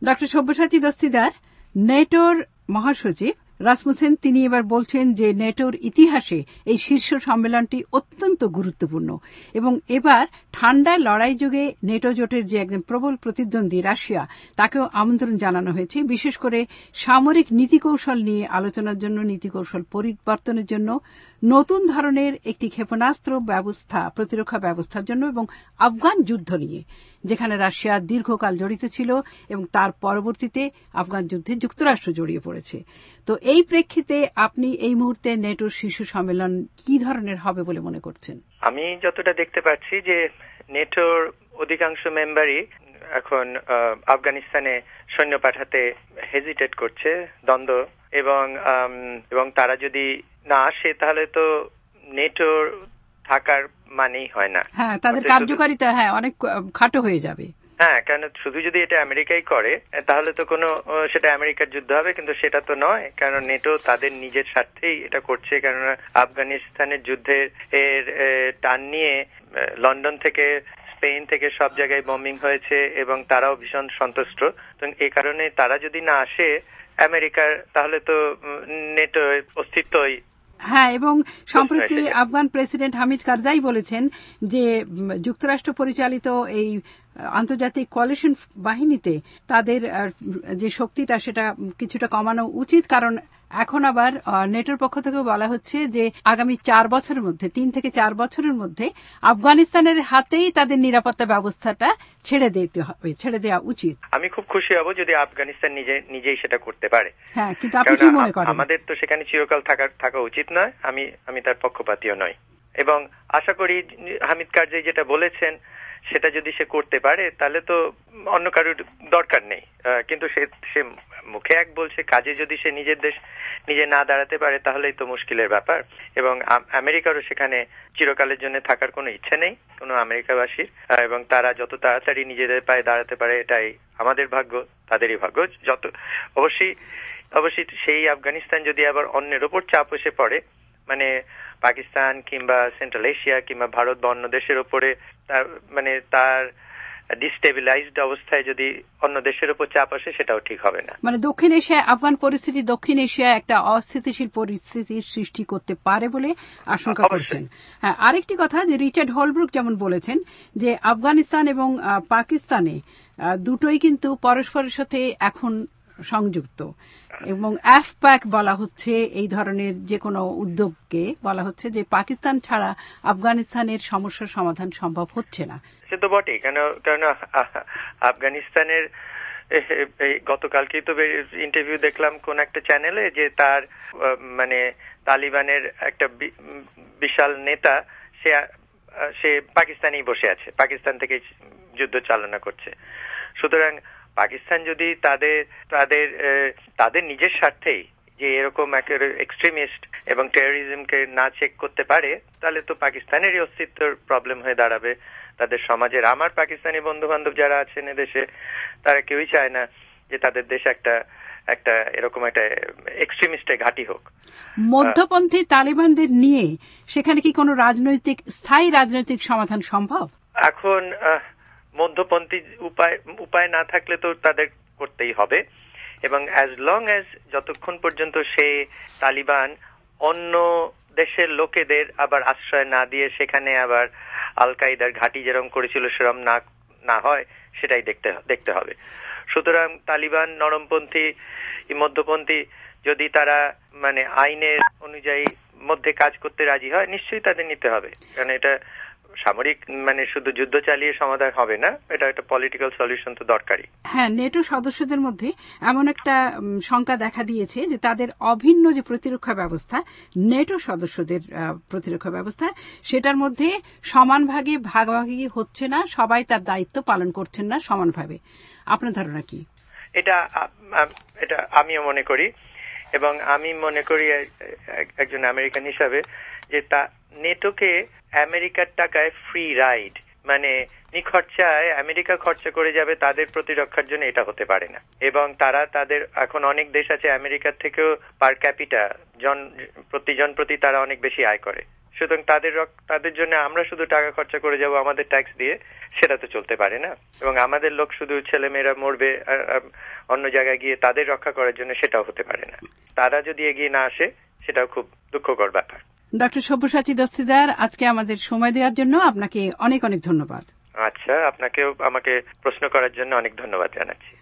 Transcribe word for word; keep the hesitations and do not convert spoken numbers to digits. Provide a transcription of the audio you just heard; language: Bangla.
ডক্টর সব্যসাচী দস্তিদার, নেটোর মহাসচিব রাসমুসেন তিনি এবার বলছেন যে নেটোর ইতিহাসে এই শীর্ষ সম্মেলনটি অত্যন্ত গুরুত্বপূর্ণ এবং এবার ঠান্ডা লড়াই যুগে নেটো জোটের যে একজন প্রবল প্রতিদ্বন্দ্বী রাশিয়া তাকেও আমন্ত্রণ জানানো হয়েছে, বিশেষ করে সামরিক নীতিকৌশল নিয়ে আলোচনার জন্য, নীতিকৌশল পরিবর্তনের জন্য, নতুন ধরনের একটি ক্ষেপণাস্ত্র ব্যবস্থা, প্রতিরক্ষা ব্যবস্থার জন্য এবং আফগান যুদ্ধ নিয়ে, যেখানে রাশিয়া দীর্ঘকাল জড়িত ছিল এবং তার পরবর্তীতে আফগান যুদ্ধে যুক্তরাষ্ট্র জড়িয়ে পড়েছে। তো এই প্রেক্ষিতে আপনি এই মুহূর্তে নেটোর শীর্ষ সম্মেলন কি ধরনের হবে বলে মনে করছেন? আমি যতটা দেখতে পাচ্ছি যে নেটোর অধিকাংশ মেম্বারই এখন আফগানিস্তানে সৈন্য পাঠাতে হেজিটেট করছে, দ্বন্দ্ব, এবং এবং তারা যদি না আসে তাহলে তো নেটোর থাকার মানেই হয় না। হ্যাঁ, তাদের কার্যকারিতা হ্যাঁ অনেক খাটো হয়ে যাবে। হ্যাঁ, কারণ শুধু যদি এটা আমেরিকাই করে তাহলে তো কোনো সেটা আমেরিকার যুদ্ধ হবে, কিন্তু সেটা তো নয়, কারণ নেটো তাদের নিজের স্বার্থেই এটা করছে। কারণ আফগানিস্তানের যুদ্ধের এর টান নিয়ে লন্ডন থেকে, স্পেন থেকে সব জায়গায় বম্বিং হয়েছে এবং তারাও ভীষণ সন্তুষ্ট। তো এই কারণে তারা যদি না আসে আমেরিকার, তাহলে তো নেটো অস্তিত্বই। হ্যাঁ, এবং সম্প্রতি আফগান প্রেসিডেন্ট হামিদ কারজাই বলেছেন যে যুক্তরাষ্ট্র পরিচালিত এই আন্তর্জাতিক কোয়ালিশন বাহিনীতে তাদের যে শক্তিটা সেটা কিছুটা কমানো উচিত, কারণ এখন আবার নেটোর পক্ষ থেকে বলা হচ্ছে যে আগামী চার বছরের মধ্যে, তিন থেকে চার বছরের মধ্যে আফগানিস্তানের হাতেই তাদের নিরাপত্তা ব্যবস্থাটা ছেড়ে দিতে হবে, ছেড়ে দেওয়া উচিত। আমি খুব খুশি হব যদি আফগানিস্তান নিজে নিজেই সেটা করতে পারে। হ্যাঁ, কিন্তু আপনি কি মনে করেন? আমাদের তো সেখানে চিরকাল থাকা থাকা উচিত নয়। আমি আমি তার পক্ষপাতীয় নই এবং আশা করি হামিদ কারজাই যেটা বলেছেন সেটা যদি সে করতে পারে তাহলে তো অন্য কারোর দরকার নেই। কিন্তু সে সে মুখে এক বলছে, কাজে যদি সে নিজের দেশ নিজে না দাঁড়াতে পারে তাহলেই তো মুশকিলের ব্যাপার। এবং আমেরিকারও সেখানে চিরকালের জন্য থাকার কোনো ইচ্ছে নেই কোনো আমেরিকাবাসীর, এবং তারা যত তাড়াতাড়ি নিজেদের পায়ে দাঁড়াতে পারে এটাই আমাদের ভাগ্য, তাদেরই ভাগ্য। যত অবশ্যই অবশ্যই সেই আফগানিস্তান যদি আবার অন্যের ওপর চাপ এসে পড়ে, মানে পাকিস্তান কিংবা সেন্ট্রাল এশিয়া কিংবা ভারত বা অন্য দেশের ওপরে তার মানে তার ডিস্টেবিলাইজড অবস্থায় যদি অন্য দেশের উপর চাপ আসে সেটাও ঠিক হবে না। মানে দক্ষিণ এশিয়ায় আফগান পরিস্থিতি দক্ষিণ এশিয়ায় একটা অস্থিতিশীল পরিস্থিতির সৃষ্টি করতে পারে বলে আশঙ্কা করছেন। হ্যাঁ, আরেকটি কথা যে রিচার্ড হলব্রুক যেমন বলেছেন যে আফগানিস্তান এবং পাকিস্তানে দুটোই কিন্তু পরস্পরের সাথে এখন সংযুক্ত এবং অ্যাফপ্যাক বলা হচ্ছে এই ধরনের যে কোনো উদ্যোগকে বলা হচ্ছে যে পাকিস্তান ছাড়া আফগানিস্তানের সমস্যার সমাধান সম্ভব হচ্ছে না। সে তো বটেই, কেন কারণ আফগানিস্তানের গতকালকেই তো ইন্টারভিউ দেখলাম কোন একটা চ্যানেলে যে তার মানে তালিবানের একটা বিশাল নেতা সে সে পাকিস্তানেই বসে আছে, পাকিস্তান থেকে যুদ্ধ চালনা করছে। সুতরাং পাকিস্তান যদি তাদের তাদের তাদের নিজের স্বার্থেই যে এরকম এক্সট্রিমিস্ট এবং টেরোরিজমকে না চেক করতে পারে তাহলে তো পাকিস্তানেরই অস্তিত্বের প্রবলেম হয়ে দাঁড়াবে তাদের সমাজের। আমার পাকিস্তানি বন্ধু বান্ধব যারা আছেন এদেশে তারা কেউই চায় না যে তাদের দেশ একটা একটা এরকম একটা এক্সট্রিমিস্টের ঘাঁটি হোক। মধ্যপন্থী তালিবানদের নিয়ে সেখানে কি কোনো রাজনৈতিক স্থায়ী রাজনৈতিক সমাধান সম্ভব? এখন মধ্যপন্থী উপায় উপায় না থাকলে তো তাদের করতেই হবে, এবং অ্যাজ লং অ্যাজ যতক্ষণ পর্যন্ত সে তালিবান অন্য দেশের লোকেদের আবার আশ্রয় না দিয়ে সেখানে আবার আল কায়দার ঘাঁটি যেরকম করেছিল সেরকম না না হয় সেটাই দেখতে দেখতে হবে। সুতরাং তালিবান নরমপন্থী মধ্যপন্থী যদি তারা মানে আইনের অনুযায়ী মধ্যে কাজ করতে রাজি হয় নিশ্চয়ই তাদের নিতে হবে, কারণ এটা সামরিক মানে শুধু যুদ্ধ চালিয়ে সমাধান হবে না, এটা একটা পলিটিক্যাল সলিউশন তো দরকারই। হ্যাঁ, নেটো সদস্যদের মধ্যে এমন একটা শঙ্কা দেখা দিয়েছে যে তাদের অভিন্ন যে প্রতিরক্ষা ব্যবস্থা, নেটো সদস্যদের প্রতিরক্ষা ব্যবস্থা, সেটার মধ্যে সমান ভাগে ভাগাভাগি হচ্ছে না, সবাই তার দায়িত্ব পালন করছেন না সমানভাবে। আপনার ধারণা কি? এটা এটা আমিও মনে করি, এবং আমি মনে করি একজন আমেরিকান হিসাবে যে তা নেটোকে আমেরিকার টাকায় ফ্রি রাইড মানে নিখরচায় আমেরিকা খরচা করে যাবে তাদের প্রতিরক্ষার জন্য, এটা হতে পারে না। এবং তারা তাদের এখন অনেক দেশ আছে আমেরিকার থেকেও পার ক্যাপিটা জন প্রতিজন প্রতি তারা অনেক বেশি আয় করে, সুতরাং তাদের তাদের জন্য আমরা শুধু টাকা খরচা করে যাব আমাদের ট্যাক্স দিয়ে, সেটা তো চলতে পারে না। এবং আমাদের লোক শুধু ছেলেমেয়েরা মরবে অন্য জায়গায় গিয়ে তাদের রক্ষা করার জন্য, সেটাও হতে পারে না। তারা যদি এগিয়ে না আসে সেটাও খুব দুঃখকর ব্যাপার। ডক্টর সব্যসাচী দস্তিদার, আজকে আমাদের সময় দেওয়ার জন্য আপনাকে অনেক অনেক ধন্যবাদ। আচ্ছা, আপনাকেও আমাকে প্রশ্ন করার জন্য অনেক ধন্যবাদ জানাচ্ছি।